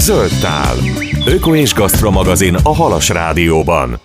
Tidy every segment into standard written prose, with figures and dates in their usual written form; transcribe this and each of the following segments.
Zöld tál. Öko- és gasztromagazin a Halas Rádióban.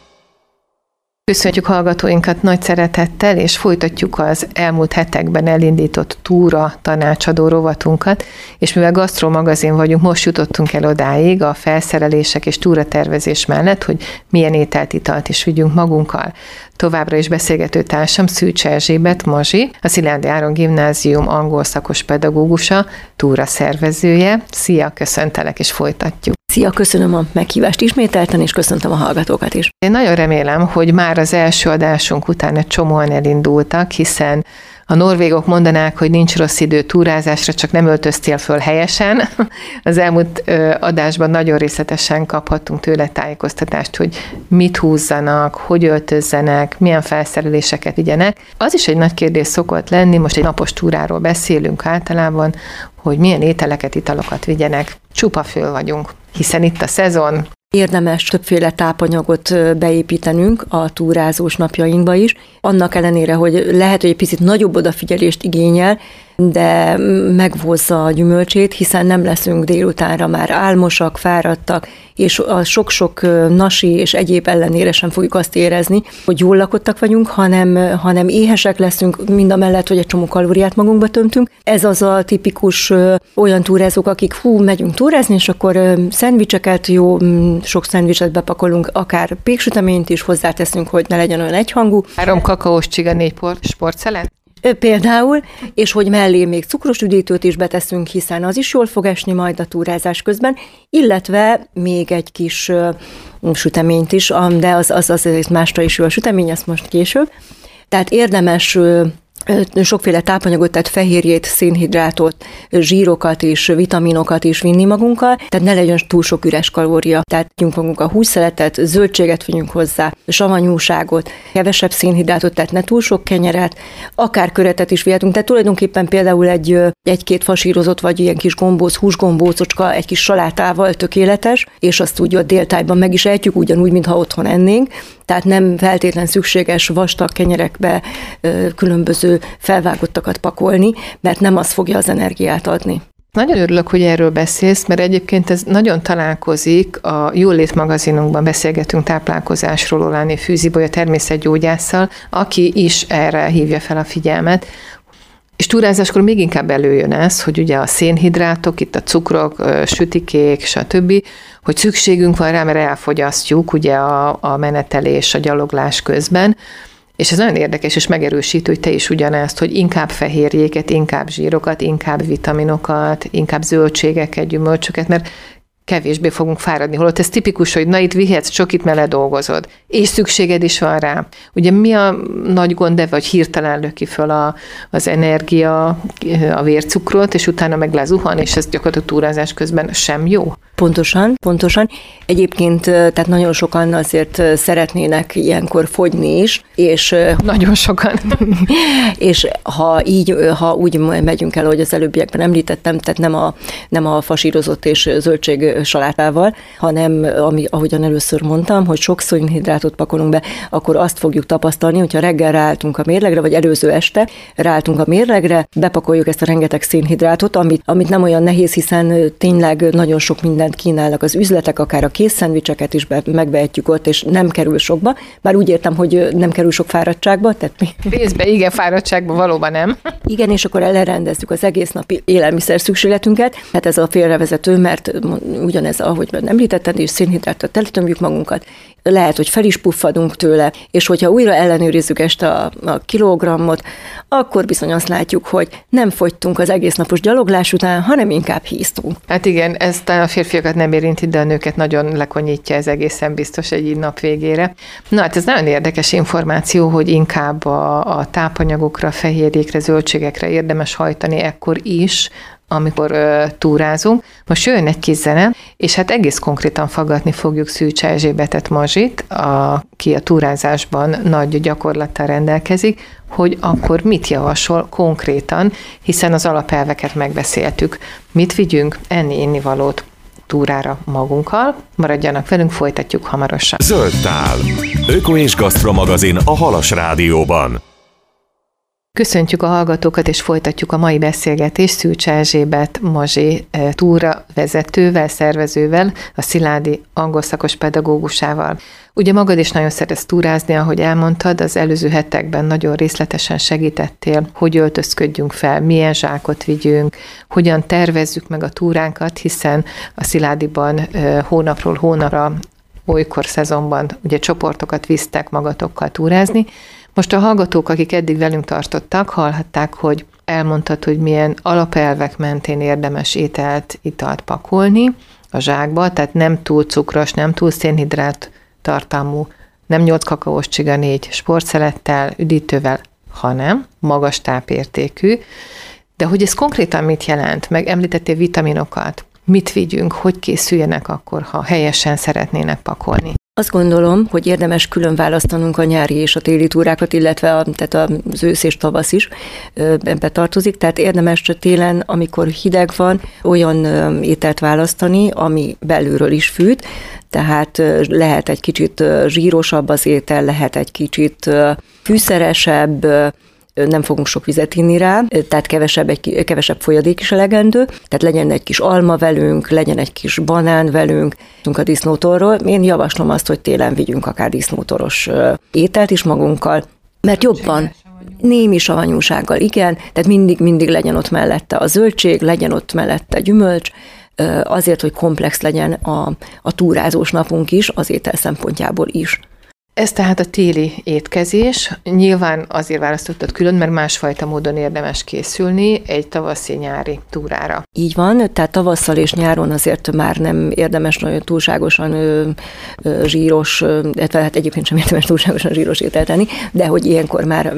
Köszönjük hallgatóinkat nagy szeretettel, és folytatjuk az elmúlt hetekben elindított túra tanácsadó rovatunkat, és mivel gasztromagazin vagyunk, most jutottunk el odáig a felszerelések és túratervezés mellett, hogy milyen ételt, italt is vigyünk magunkkal. Továbbra is beszélgető társam Szűcs Erzsébet Mazsi, a Szilágyi Áron Gimnázium angol szakos pedagógusa, túra szervezője. Szia, köszöntelek, és folytatjuk. Szia, köszönöm a meghívást ismételten, és köszöntöm a hallgatókat is. Én nagyon remélem, hogy már az első adásunk után egy csomóan elindultak, hiszen a norvégok mondanák, hogy nincs rossz idő túrázásra, csak nem öltöztél föl helyesen. Az elmúlt adásban nagyon részletesen kaphattunk tőle tájékoztatást, hogy mit húzzanak, hogy öltözzenek, milyen felszereléseket vigyenek. Az is egy nagy kérdés szokott lenni, most egy napos túráról beszélünk általában, hogy milyen ételeket, italokat vigyenek. Csupa föl vagyunk, hiszen itt a szezon. Érdemes többféle tápanyagot beépítenünk a túrázós napjainkba is. Annak ellenére, hogy lehet, hogy egy picit nagyobb odafigyelést igényel, de megvozza a gyümölcsét, hiszen nem leszünk délutánra már álmosak, fáradtak, és a sok-sok nasi és egyéb ellenére sem fogjuk azt érezni, hogy jól lakottak vagyunk, hanem éhesek leszünk, mindamellett, hogy egy csomó kalóriát magunkba tömtünk. Ez az a tipikus olyan túrázók, akik megyünk túrázni, és akkor szendvicseket, sok szendvicset bepakolunk, akár péksüteményt is hozzáteszünk, hogy ne legyen olyan egyhangú. 3 kakaós csiga, 4 sportszelet? Például, és hogy mellé még cukros üdítőt is beteszünk, hiszen az is jól fog esni majd a túrázás közben, illetve még egy kis süteményt is, de az másra is jó a sütemény, ezt most később. Tehát érdemes sokféle tápanyagot, tehát fehérjét, szénhidrátot, zsírokat és vitaminokat is vinni magunkkal, tehát ne legyen túl sok üres kalória. Tehát vigyünk magunkkal hússzeletet, zöldséget vigyünk hozzá, savanyúságot, kevesebb szénhidrátot, tehát ne túl sok kenyeret, akár köretet is vihetünk. Tehát tulajdonképpen például egy-két fasírozott vagy ilyen kis gombóc, húsgombócocska egy kis salátával tökéletes, és azt úgy a déltájban meg is ejtjük, ugyanúgy, mintha otthon ennénk. Tehát nem feltétlen szükséges vastag kenyerekbe különböző felvágottakat pakolni, mert nem az fogja az energiát adni. Nagyon örülök, hogy erről beszélsz, mert egyébként ez nagyon találkozik, a Jólét magazinunkban beszélgetünk táplálkozásról Oláné Fűzibolya természetgyógyásszal, aki is erre hívja fel a figyelmet. És túrázáskor még inkább előjön ez, hogy ugye a szénhidrátok, itt a cukrok, sütikék, stb., hogy szükségünk van rá, mert elfogyasztjuk ugye a menetelés, a gyaloglás közben, és ez nagyon érdekes és megerősítő, hogy te is ugyanezt, hogy inkább fehérjéket, inkább zsírokat, inkább vitaminokat, inkább zöldségeket, gyümölcsöket, mert kevésbé fogunk fáradni, holott ez tipikus, hogy na itt vihetsz csokit, mert ledolgozod, és szükséged is van rá. Ugye mi a nagy gond, vagy hirtelen löki föl az energia, a vércukrot, és utána meg lezuhan, és ez gyakorlatilag túrázás közben sem jó? Pontosan. Egyébként tehát nagyon sokan azért szeretnének ilyenkor fogyni is, és nagyon sokan. És ha úgy megyünk el, hogy az előbbiekben említettem, tehát nem a fasírozott és zöldség salátával, hanem ahogyan először mondtam, hogy sok szénhidrátot pakolunk be, akkor azt fogjuk tapasztalni, hogyha reggel ráálltunk a mérlegre, vagy előző este ráálltunk a mérlegre, bepakoljuk ezt a rengeteg szénhidrátot, amit nem olyan nehéz, hiszen tényleg nagyon sok mindent kínálnak az üzletek, akár a kész szendvicseket is megvehetjük ott, és nem kerül sokba, bár úgy értem, hogy nem kerül sok fáradtságba. Részben igen, fáradtságba valóban nem. Igen, és akkor elrendezzük az egész napi élelmiszer szükségletünket, hát ez a félrevezető, mert ugyanez, ahogy említetted, és szénhidrátot teletömjük magunkat, lehet, hogy fel is puffadunk tőle, és hogyha újra ellenőrizzük este a kilogrammot, akkor bizony azt látjuk, hogy nem fogytunk az egész napos gyaloglás után, hanem inkább híztunk. Hát igen, ez talán a férfiakat nem érinti, de a nőket nagyon lekonyítja, ez egészen biztos egy nap végére. Na hát ez nagyon érdekes információ, hogy inkább a tápanyagokra, fehérjékre, zöldségekre érdemes hajtani ekkor is, amikor túrázunk. Most jön egy kis zene, és hát egész konkrétan faggatni fogjuk Szűcs Erzsébetet Mazsit, aki a túrázásban nagy gyakorlattal rendelkezik, hogy akkor mit javasol konkrétan, hiszen az alapelveket megbeszéltük. Mit vigyünk? Enni-innivalót túrára magunkkal. Maradjanak velünk, folytatjuk hamarosan. Zöld tál. Öko- és gasztromagazin a Halas Rádióban. Köszöntjük a hallgatókat, és folytatjuk a mai beszélgetést Szűcs Erzsébet Mazsé túravezetővel, szervezővel, a Sziládi angol szakos pedagógusával. Ugye magad is nagyon szeretsz túrázni, ahogy elmondtad, az előző hetekben nagyon részletesen segítettél, hogy öltözködjünk fel, milyen zsákot vigyünk, hogyan tervezzük meg a túránkat, hiszen a Sziládiban hónapról hónapra, olykor szezonban ugye csoportokat visztek magatokkal túrázni. Most a hallgatók, akik eddig velünk tartottak, hallhatták, hogy elmondtad, hogy milyen alapelvek mentén érdemes ételt, italt pakolni a zsákba, tehát nem túl cukros, nem túl szénhidrát tartalmú, nem 8 kakaós csiga, 4 sportszelettel, üdítővel, hanem magas tápértékű. De hogy ez konkrétan mit jelent? Meg említettél vitaminokat. Mit vigyünk, hogy készüljenek akkor, ha helyesen szeretnének pakolni? Azt gondolom, hogy érdemes külön választanunk a nyári és a téli túrákat, illetve tehát az ősz és tavasz is ebbe tartozik, tehát érdemes télen, amikor hideg van, olyan ételt választani, ami belülről is fűt, tehát lehet egy kicsit zsírosabb az étel, lehet egy kicsit fűszeresebb, nem fogunk sok vizet inni rá, tehát kevesebb folyadék is elegendő, tehát legyen egy kis alma velünk, legyen egy kis banán velünk. A disznótorról én javaslom azt, hogy télen vigyünk akár disznótoros ételt is magunkkal, mert jobban, némi savanyúsággal, igen, tehát mindig legyen ott mellette a zöldség, legyen ott mellette gyümölcs, azért, hogy komplex legyen a túrázós napunk is, az étel szempontjából is. Ez tehát a téli étkezés. Nyilván azért választottad külön, mert másfajta módon érdemes készülni egy tavaszi-nyári túrára. Így van, tehát tavasszal és nyáron azért már nem érdemes nagyon túlságosan zsíros, hát egyébként sem érdemes túlságosan zsíros ételt enni, de hogy ilyenkor már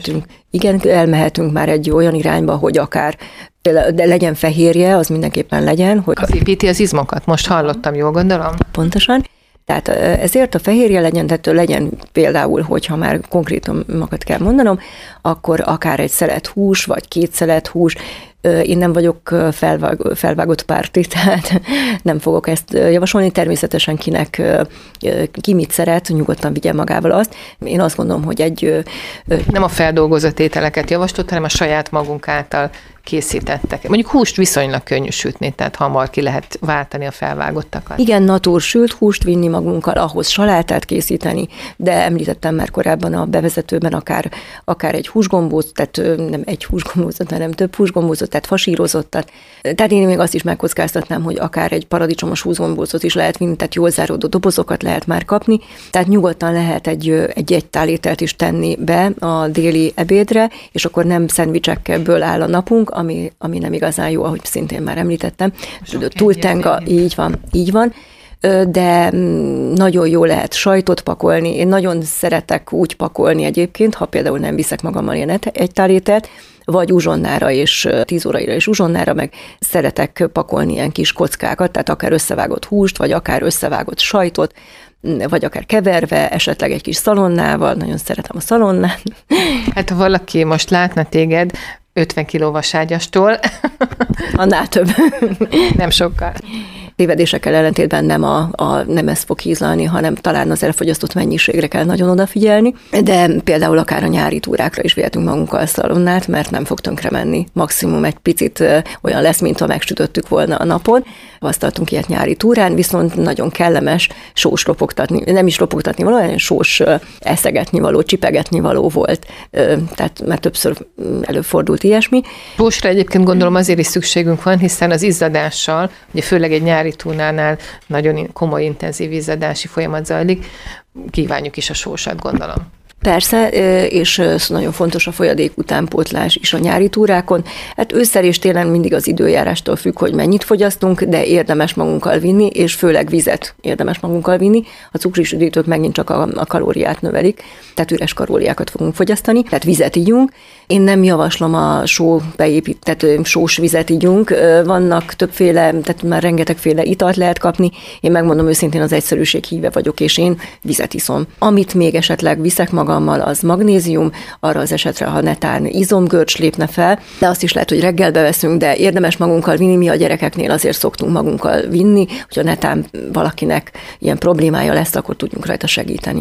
elmehetünk már egy olyan irányba, hogy akár de legyen fehérje, az mindenképpen legyen. Hogy az építi az izmokat, most hallottam, jól gondolom? Pontosan. Tehát ezért a fehérje legyen, tehát legyen például, hogyha már konkrétumokat kell mondanom, akkor akár egy szelet hús, vagy 2 szelet hús. Én nem vagyok felvágott párti, tehát nem fogok ezt javasolni. Természetesen ki mit szeret, nyugodtan vigye magával azt. Én azt gondolom, hogy nem a feldolgozott ételeket javasolt, hanem a saját magunk által készítettek. Mondjuk húst viszonylag könnyű sütni, tehát hamar ki lehet váltani a felvágottakat. Igen, natúr sült húst vinni magunkkal, ahhoz salátát készíteni, de említettem már korábban a bevezetőben akár egy húsgombót, tehát nem egy húsgombózat, hanem több húsgombózot, tehát fasírozottat. Tehát én még azt is megkockáztatnám, hogy akár egy paradicsomos húsgombózot is lehet vinni, tehát jól záródó dobozokat lehet már kapni, tehát nyugodtan lehet egy tálételt is tenni be a déli ebédre, és akkor nem szendvicsekből áll a napunk, ami nem igazán jó, ahogy szintén már említettem. Túltenga, így van. De nagyon jó lehet sajtot pakolni. Én nagyon szeretek úgy pakolni egyébként, ha például nem viszek magammal ilyen egytálételt, vagy uzsonnára és 10 óraira és uzsonnára, meg szeretek pakolni ilyen kis kockákat, tehát akár összevágott húst, vagy akár összevágott sajtot, vagy akár keverve, esetleg egy kis szalonnával, nagyon szeretem a szalonnát. Hát ha valaki most látna téged 50 kiló vaságyastól. Annál több. Nem sokkal. Tévedésekkel ellentétben nem ez fog hízlalni, hanem talán az elfogyasztott mennyiségre kell nagyon odafigyelni, de például akár a nyári túrákra is vihetünk magunkkal szalonnát, mert nem fog tönkre menni. Maximum egy picit olyan lesz, mint ha megsütöttük volna a napon. Hasztaltunk ilyet nyári túrán, viszont nagyon kellemes sós ropogtatni, nem is ropogtatni való, hanem sós eszegetni való, csipegetni való volt. Tehát már többször előfordult ilyesmi. Sósra egyébként gondolom azért is szükségünk van, hiszen az izzadással, ugye főleg egy nyári túránál nagyon komoly, intenzív izzadási folyamat zajlik, kívánjuk is a sósat, gondolom. Persze, és nagyon fontos a folyadék utánpótlás is a nyári túrákon. Hát ősszel és télen mindig az időjárástól függ, hogy mennyit fogyasztunk, de érdemes magunkkal vinni, és főleg vizet érdemes magunkkal vinni. A cukris üdítők megint csak a kalóriát növelik, tehát üres kalóriákat fogunk fogyasztani, tehát vizet ígyunk. Én nem javaslom a tehát sós vizet ígyunk. Vannak többféle, tehát már rengetegféle italt lehet kapni. Én megmondom őszintén, az egyszerűség híve vagyok, és én vizet iszom. Amit még esetleg viszek magammal, az magnézium, arra az esetre, ha netán izomgörcs lépne fel, de azt is lehet, hogy reggel beveszünk, de érdemes magunkkal vinni, mi a gyerekeknél azért szoktunk magunkkal vinni, hogyha netán valakinek ilyen problémája lesz, akkor tudjunk rajta segíteni.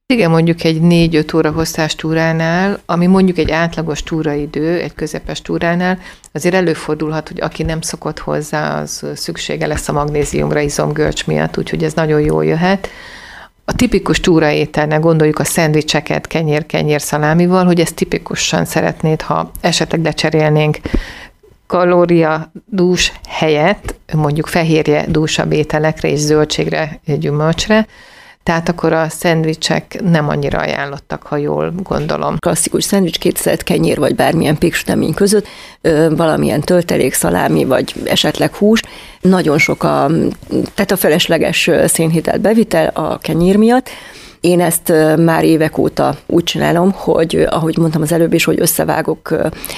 Igen, mondjuk egy 4-5 óra hosszás túránál, ami mondjuk egy átlagos túraidő, egy közepes túránál, azért előfordulhat, hogy aki nem szokott hozzá, az szüksége lesz a magnéziumra izomgörcs miatt, úgyhogy ez nagyon jól jöhet. A tipikus túraételnek gondoljuk a szendvicseket kenyér szalámival, hogy ezt tipikusan szeretnéd, ha esetleg lecserélnénk kalóriadús helyett, mondjuk fehérje dúsabb ételekre és zöldségre, gyümölcsre, tehát akkor a szendvicsek nem annyira ajánlottak, ha jól gondolom. Klasszikus szendvics, 2 szelet kenyér, vagy bármilyen péksütemény között, valamilyen töltelék, szalámi, vagy esetleg hús. Nagyon sok tehát a felesleges szénhidrát bevitel a kenyér miatt. Én ezt már évek óta úgy csinálom, hogy ahogy mondtam az előbb is, hogy összevágok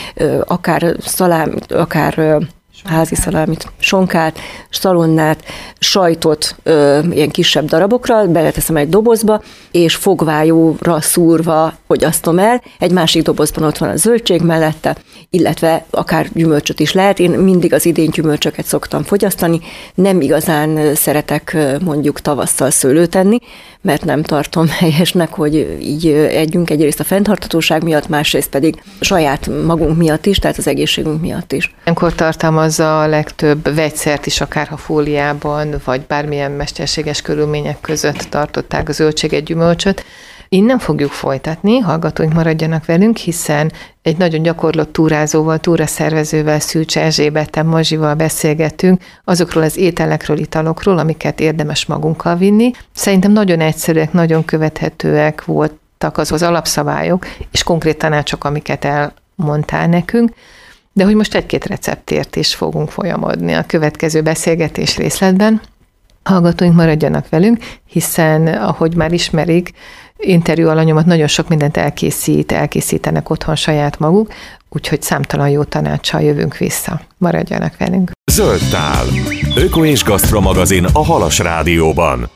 akár szalámit, akár házi szalámit, sonkát, szalonnát, sajtot ilyen kisebb darabokra, beleteszem egy dobozba, és fogvájóra szúrva fogyasztom el. Egy másik dobozban ott van a zöldség mellette, illetve akár gyümölcsöt is lehet. Én mindig az idény gyümölcsöket szoktam fogyasztani. Nem igazán szeretek mondjuk tavasszal szőlőt enni, mert nem tartom helyesnek, hogy így együnk, egyrészt a fenntarthatóság miatt, másrészt pedig saját magunk miatt is, tehát az egészségünk miatt is. Ilyenkor tartalmazza a legtöbb vegyszert is, akár ha fóliában, vagy bármilyen mesterséges körülmények között tartották a zöldséget, gyümölcsöt. Innen fogjuk folytatni, hallgatóink maradjanak velünk, hiszen egy nagyon gyakorlott túrázóval, túraszervezővel, Szűcs Erzsébettel, Mazsival beszélgettünk azokról az ételekről, italokról, amiket érdemes magunkkal vinni. Szerintem nagyon egyszerűek, nagyon követhetőek voltak az alapszabályok, és konkrét tanácsok, amiket elmondtál nekünk, de hogy most egy-két receptért is fogunk folyamodni a következő beszélgetés részletben. Hallgatóink maradjanak velünk, hiszen, ahogy már ismerik, interjú alanyomat nagyon sok mindent elkészítenek otthon saját maguk, úgyhogy számtalan jó tanácssal jövünk vissza. Maradjanak velünk. Zöld tál. Öko és Gasztro magazin a Halas Rádióban.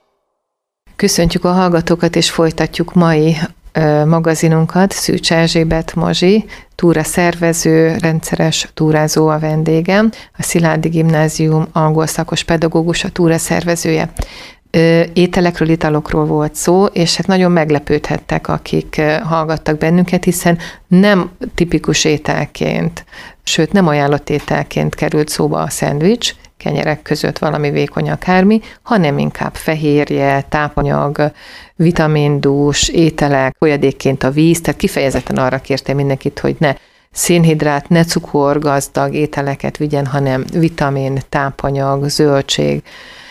Köszöntjük a hallgatókat, és folytatjuk mai magazinunkat. Szűcs Erzsébet Mazsi, túraszervező, rendszeres túrázó a vendégem, a Szilágyi Gimnázium angol szakos pedagógus, a túraszervezője. Ételekről, italokról volt szó, és hát nagyon meglepődhettek, akik hallgattak bennünket, hiszen nem tipikus ételként, sőt nem ajánlott ételként került szóba a szendvics, kenyerek között valami vékony akármi, hanem inkább fehérje, tápanyag, vitamindús ételek, folyadékként a víz, tehát kifejezetten arra kérte mindenkit, hogy ne szénhidrát, ne cukorgazdag ételeket vigyen, hanem vitamin, tápanyag, zöldség,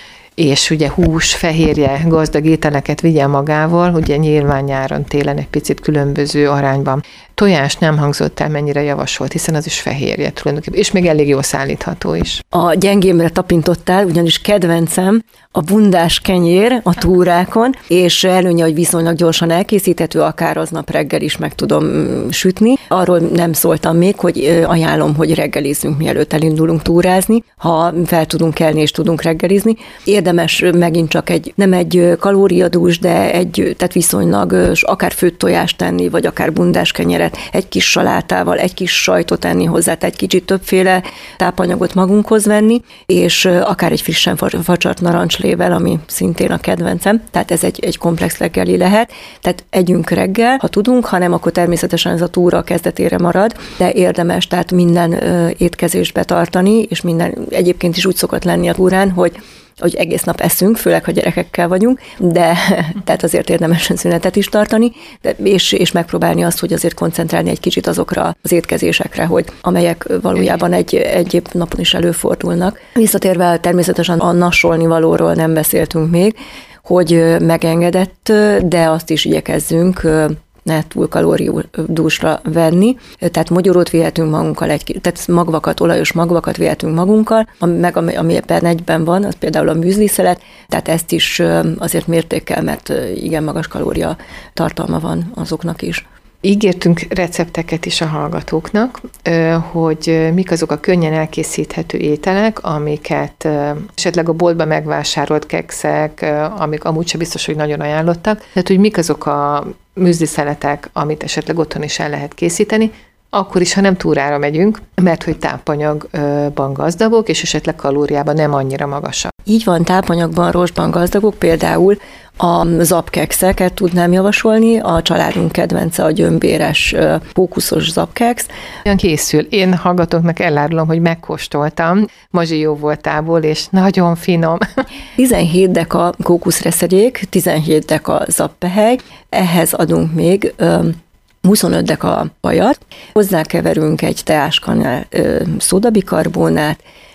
és ugye hús, fehérje, gazdag ételeket vigyen magával, ugye nyilván nyáron, télen egy picit különböző arányban. Tojás nem hangzott el, mennyire javasolt, hiszen az is fehérje tulajdonképpen, és még elég jól szállítható is. A gyengémre tapintottál, ugyanis kedvencem a bundás kenyér a túrákon, és előnye, hogy viszonylag gyorsan elkészíthető, akár aznap reggel is meg tudom sütni. Arról nem szóltam még, hogy ajánlom, hogy reggelizzünk, mielőtt elindulunk túrázni, ha fel tudunk kelni és tudunk reggelizni. Érdemes megint csak nem egy kalóriadús, de tehát viszonylag akár főtt tojást tenni, vagy akár bundás kenyeret, egy kis salátával, egy kis sajtot enni hozzá, tehát egy kicsit többféle tápanyagot magunkhoz venni, és akár egy frissen facsart narancslével, ami szintén a kedvencem, tehát ez egy komplex reggeli lehet, tehát együnk reggel, ha tudunk, ha nem, akkor természetesen ez a túra kezdetére marad, de érdemes tehát minden étkezést betartani, és minden egyébként is úgy szokott lenni a túrán, hogy egész nap eszünk, főleg, ha gyerekekkel vagyunk, de tehát azért érdemes szünetet is tartani, és megpróbálni azt, hogy azért koncentrálni egy kicsit azokra az étkezésekre, amelyek valójában egy napon is előfordulnak. Visszatérve természetesen a nasolni valóról nem beszéltünk még, hogy megengedett, de azt is igyekezzünk ne túl kalóriadúsra venni, tehát mogyorót vihetünk magunkkal, tehát magvakat, olajos magvakat vihetünk magunkkal, meg ami ebben egyben van, az például a műzliszelet, tehát ezt is azért mértékkel, mert igen magas kalória tartalma van azoknak is. Ígértünk recepteket is a hallgatóknak, hogy mik azok a könnyen elkészíthető ételek, amiket esetleg a boltban megvásárolt kekszek, amik amúgy sem biztos, hogy nagyon ajánlottak. Tehát, hogy mik azok a műzliszeletek, amit esetleg otthon is el lehet készíteni, akkor is, ha nem túrára megyünk, mert hogy tápanyagban gazdagok, és esetleg kalóriában nem annyira magasak. Így van, tápanyagban, rostban gazdagok, például A zapkekszeket tudnám javasolni, a családunk kedvence a gyömbéres, kókuszos zapkeksz. Olyan készül. Én hallgatóknak elárulom, hogy megkóstoltam Mazsi jó voltából, és nagyon finom. 17 deka kókuszreszedék, 17 deka zappehely, ehhez adunk még 25 deka vajat, hozzákeverünk egy teáskanál szódabikarbónát,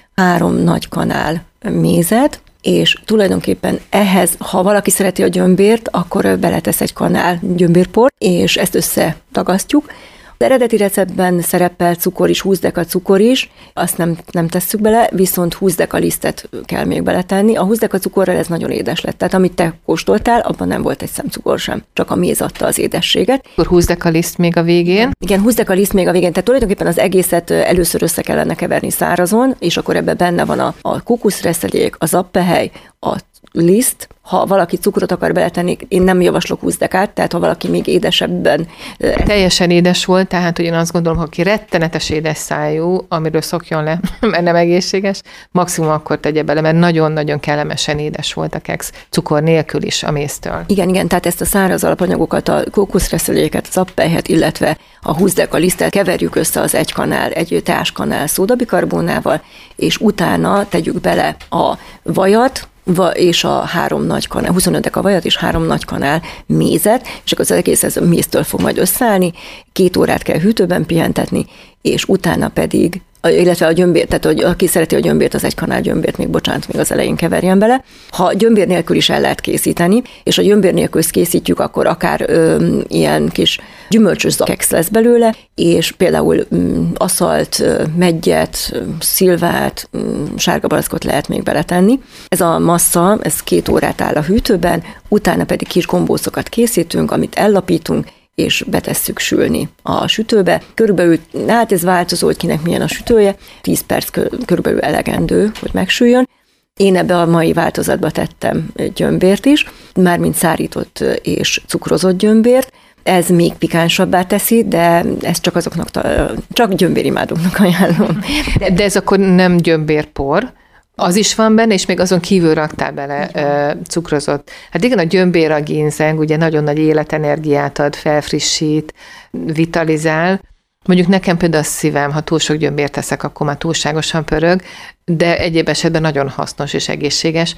3 nagy kanál mézet, és tulajdonképpen ehhez, ha valaki szereti a gyömbért, akkor beletesz egy kanál gyömbérport, és ezt összetagasztjuk. Az eredeti receptben szerepel cukor is, 20 deka cukor is, azt nem tesszük bele, viszont 20 deka lisztet kell még beletenni. A 20 deka cukorral ez nagyon édes lett. Tehát amit te kóstoltál, abban nem volt egy szem cukor sem, csak a méz adta az édességet. Akkor 20 deka liszt még a végén. Igen, 20 deka liszt még a végén. Tehát tulajdonképpen az egészet először össze kellene keverni szárazon, és akkor ebben benne van a kókuszreszedék, az zappehely, a liszt. Ha valaki cukrot akar beletenni, én nem javaslok 20 dekát, tehát ha valaki még édesebben... Teljesen édes volt, tehát hogy én azt gondolom, hogy ki rettenetes édes szájú, amiről szokjon le, mert nem egészséges, maximum akkor tegye bele, mert nagyon-nagyon kellemesen édes volt a keksz, cukor nélkül is a méztől. Igen, tehát ezt a száraz alapanyagokat, a kókuszreszedéket, az zappelyhet, illetve a 20 deka lisztet keverjük össze az egy teáskanál szódabikarbónával, és utána tegyük bele a vajat, és a 3 nagy kanál, 25 deka vajat és 3 nagy kanál mézet, és akkor az egész ez a méztől fog majd összeállni, 2 órát kell hűtőben pihentetni, és utána pedig, illetve a gyömbért, tehát hogy aki szereti a gyömbért, az egy kanál gyömbért, még az elején keverjen bele. Ha gyömbér nélkül is el lehet készíteni, és a gyömbér nélkül készítjük, akkor akár ilyen kis gyümölcsös keksz lesz belőle, és például aszalt, meggyet, szilvát, sárga barackot lehet még beletenni. Ez a massza, ez 2 órát áll a hűtőben, utána pedig kis gombócokat készítünk, amit ellapítunk, és betesszük sülni a sütőbe. Körülbelül, hát ez változó, hogy kinek milyen a sütője, 10 perc körülbelül elegendő, hogy megsüljön. Én ebbe a mai változatba tettem gyömbért is, mármint szárított és cukrozott gyömbért. Ez még pikánsabbá teszi, de ezt csak azoknak, csak gyömbérimádóknak ajánlom. De ez akkor nem gyömbérpor, az is van benne, és még azon kívül raktál bele cukrozott. Hát igen, a gyömbér, a ginzeng ugye nagyon nagy életenergiát ad, felfrissít, vitalizál. Mondjuk nekem például a szívem, ha túl sok gyömbért teszek, akkor már túlságosan pörög, de egyéb esetben nagyon hasznos és egészséges.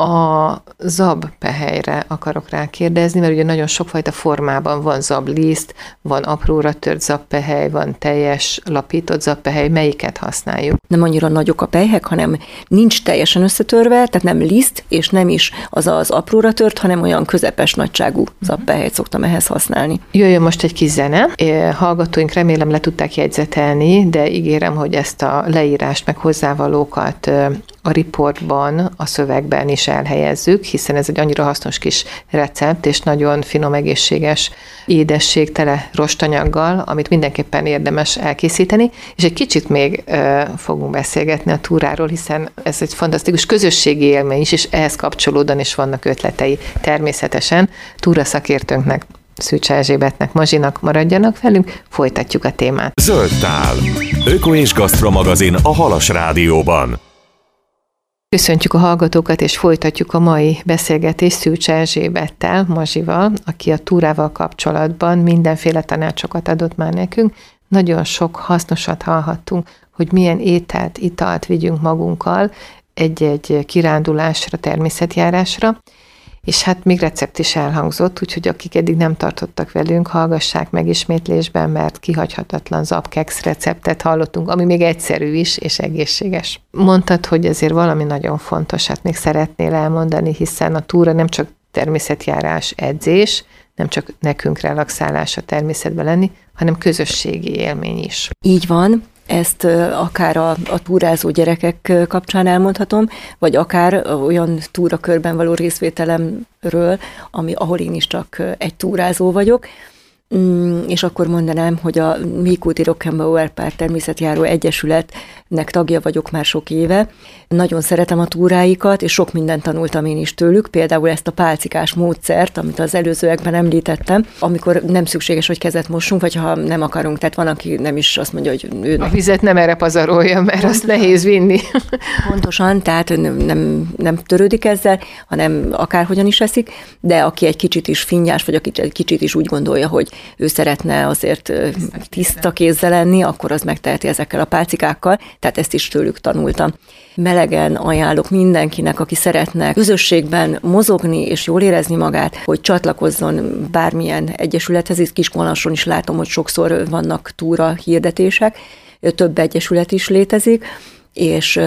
A zappehelyre akarok rákérdezni, mert ugye nagyon sokfajta formában van zabliszt, van apróra tört zappehely, van teljes lapított zappehely, melyiket használjuk? Nem annyira nagyok a pelyhek, hanem nincs teljesen összetörve, tehát nem liszt, és nem is az apróra tört, hanem olyan közepes nagyságú zappehelyt szoktam ehhez használni. Jöjjön most egy kis zene. Hallgatóink remélem le tudták jegyzetelni, de ígérem, hogy ezt a leírást meg hozzávalókat a riportban, a szövegben is elhelyezzük, hiszen ez egy annyira hasznos kis recept, és nagyon finom, egészséges édesség tele rostanyaggal, amit mindenképpen érdemes elkészíteni, és egy kicsit még fogunk beszélgetni a túráról, hiszen ez egy fantasztikus közösségi élmény is, és ehhez kapcsolódóan is vannak ötletei természetesen túra szakértőnknek, Szűcs Erzsébetnek, Mazsinak. Maradjanak velünk, folytatjuk a témát. Zöld tál. Öko és Gasztro magazin a Halas Rádióban. Köszöntjük a hallgatókat, és folytatjuk a mai beszélgetést Szűcs Erzsébettel, Mazsival, aki a túrával kapcsolatban mindenféle tanácsokat adott már nekünk. Nagyon sok hasznosat hallhattunk, hogy milyen ételt, italt vigyünk magunkkal egy-egy kirándulásra, természetjárásra, és hát még recept is elhangzott, úgyhogy akik eddig nem tartottak velünk, hallgassák meg ismétlésben, mert kihagyhatatlan zapkeksz receptet hallottunk, ami még egyszerű is, és egészséges. Mondtad, hogy ezért valami nagyon fontos, hát még szeretnél elmondani, hiszen a túra nem csak természetjárás, edzés, nem csak nekünk relaxálás a természetben lenni, hanem közösségi élmény is. Így van. Ezt akár a túrázó gyerekek kapcsán elmondhatom, vagy akár olyan túrakörben való részvételemről, ahol én is csak egy túrázó vagyok. és akkor mondanám, hogy a Míkúti Rockenbauer Pár Természetjáró Egyesületnek tagja vagyok már sok éve. Nagyon szeretem a túráikat, és sok mindent tanultam én is tőlük, például ezt a pálcikás módszert, amit az előzőekben említettem, amikor nem szükséges, hogy kezet mossunk, vagy ha nem akarunk, tehát van, aki nem is azt mondja, hogy ő... A vizet nem erre pazarolja, mert azt nehéz vinni. Pontosan, tehát nem törődik ezzel, hanem akárhogyan is eszik, de aki egy kicsit is finnyás, vagy aki egy kicsit is úgy gondolja, hogy ő szeretne azért tiszta kézzel lenni, akkor az megteheti ezekkel a pálcikákkal, tehát ezt is tőlük tanultam. Melegen ajánlok mindenkinek, aki szeretne közösségben mozogni és jól érezni magát, hogy csatlakozzon bármilyen egyesülethez. Itt Kiskunhalasson is látom, hogy sokszor vannak túra hirdetések, több egyesület is létezik, és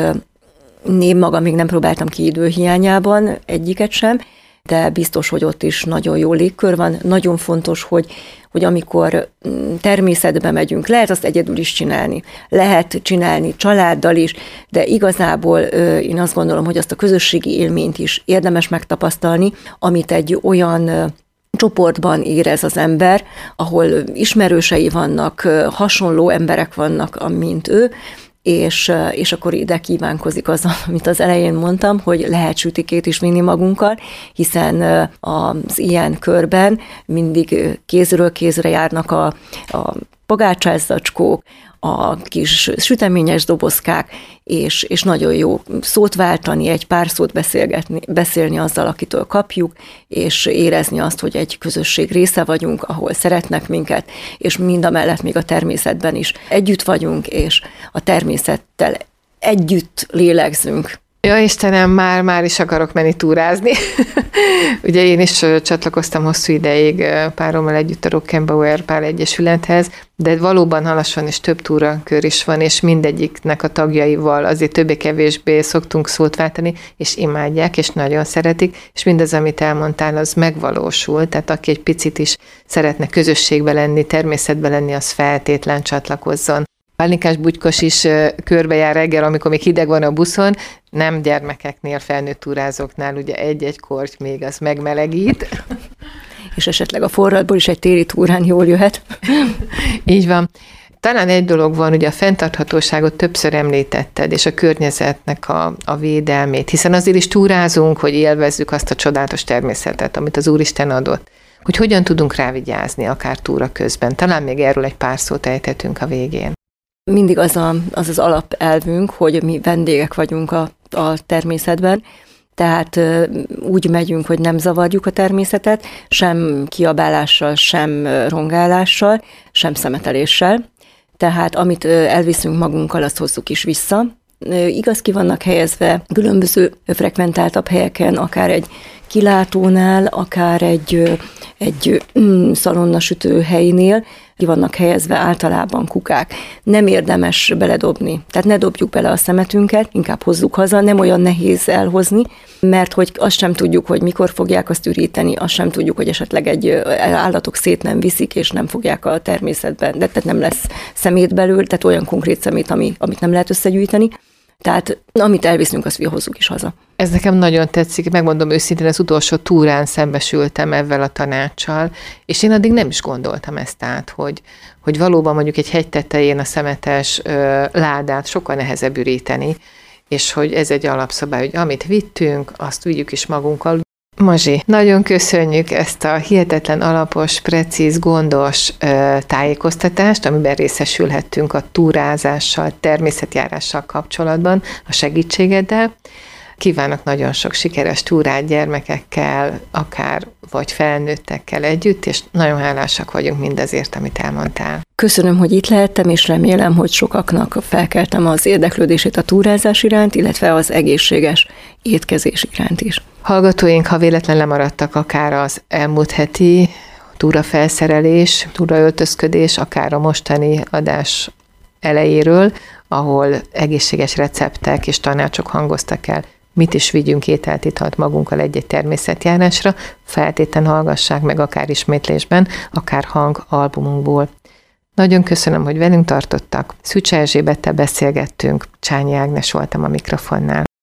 én magam még nem próbáltam ki időhiányában egyiket sem, de biztos, hogy ott is nagyon jó légkör van. Nagyon fontos, hogy amikor természetbe megyünk, lehet azt egyedül is csinálni, lehet csinálni családdal is, de igazából én azt gondolom, hogy azt a közösségi élményt is érdemes megtapasztalni, amit egy olyan csoportban érez az ember, ahol ismerősei vannak, hasonló emberek vannak, mint ő, és akkor ide kívánkozik az, amit az elején mondtam, hogy lehet sütikét is vinni magunkkal, hiszen az ilyen körben mindig kézről kézre járnak a pogácsászacskók, a kis süteményes dobozkák, és nagyon jó szót váltani, egy pár szót beszélni azzal, akitől kapjuk, és érezni azt, hogy egy közösség része vagyunk, ahol szeretnek minket, és mindamellett még a természetben is együtt vagyunk, és a természettel együtt lélegzünk. Ja, Istenem, már is akarok menni túrázni. Ugye én is csatlakoztam hosszú ideig párommal együtt a Rockenbauer Pár Egyesülethez, de valóban Halasson is több túrakör is van, és mindegyiknek a tagjaival azért többé-kevésbé szoktunk szót váltani, és imádják, és nagyon szeretik, és mindaz, amit elmondtál, az megvalósul, tehát aki egy picit is szeretne közösségbe lenni, természetbe lenni, az feltétlen csatlakozzon. Pálinkás Bugykos is körbejár reggel, amikor még hideg van a buszon, nem gyermekeknél, felnőtt túrázóknál, ugye egy-egy korty még az megmelegít. És esetleg a forradból is egy téli túrán jól jöhet. Így van. Talán egy dolog van, ugye a fenntarthatóságot többször említetted, és a környezetnek a védelmét, hiszen azért is túrázunk, hogy élvezzük azt a csodálatos természetet, amit az Úristen adott. Hogy hogyan tudunk rá vigyázni, akár túra közben. Talán még erről egy pár szót ejthetünk a végén. Mindig az alapelvünk, hogy mi vendégek vagyunk a természetben, tehát úgy megyünk, hogy nem zavarjuk a természetet, sem kiabálással, sem rongálással, sem szemeteléssel. Tehát amit elviszünk magunkkal, azt hozzuk is vissza. Igaz, ki vannak helyezve különböző frekventáltabb helyeken, akár egy kilátónál, akár egy szalonnasütő helynél, ki vannak helyezve általában kukák. Nem érdemes beledobni, tehát ne dobjuk bele a szemetünket, inkább hozzuk haza, nem olyan nehéz elhozni, mert hogy azt sem tudjuk, hogy mikor fogják azt üríteni, azt sem tudjuk, hogy esetleg egy állatok szét nem viszik, és nem fogják a természetben, de tehát nem lesz szemét belül, tehát olyan konkrét szemét, amit nem lehet összegyűjteni. Tehát amit elviszünk, azt hozzuk is haza. Ez nekem nagyon tetszik, megmondom őszintén, az utolsó túrán szembesültem ezzel a tanácssal, és én addig nem is gondoltam ezt át, hogy valóban mondjuk egy hegy tetején a szemetes ládát sokkal nehezebb üríteni, és hogy ez egy alapszabály, hogy amit vittünk, azt vigyük is magunkkal. Mazsi, nagyon köszönjük ezt a hihetetlen alapos, precíz, gondos tájékoztatást, amiben részesülhettünk a túrázással, természetjárással kapcsolatban, a segítségeddel. Kívánok nagyon sok sikeres túrát gyermekekkel, akár vagy felnőttekkel együtt, és nagyon hálásak vagyunk mindazért, amit elmondtál. Köszönöm, hogy itt lehettem, és remélem, hogy sokaknak felkeltem az érdeklődését a túrázás iránt, illetve az egészséges étkezés iránt is. Hallgatóink, ha véletlen lemaradtak akár az elmúlt heti túrafelszerelés, túraöltözködés, akár a mostani adás elejéről, ahol egészséges receptek és tanácsok hangoztak el, mit is vigyünk ételt, italt magunkkal egy-egy természetjárásra, feltétlenül hallgassák meg akár ismétlésben, akár hangalbumunkból. Nagyon köszönöm, hogy velünk tartottak. Szücs Erzsébettel beszélgettünk, Csányi Ágnes voltam a mikrofonnál.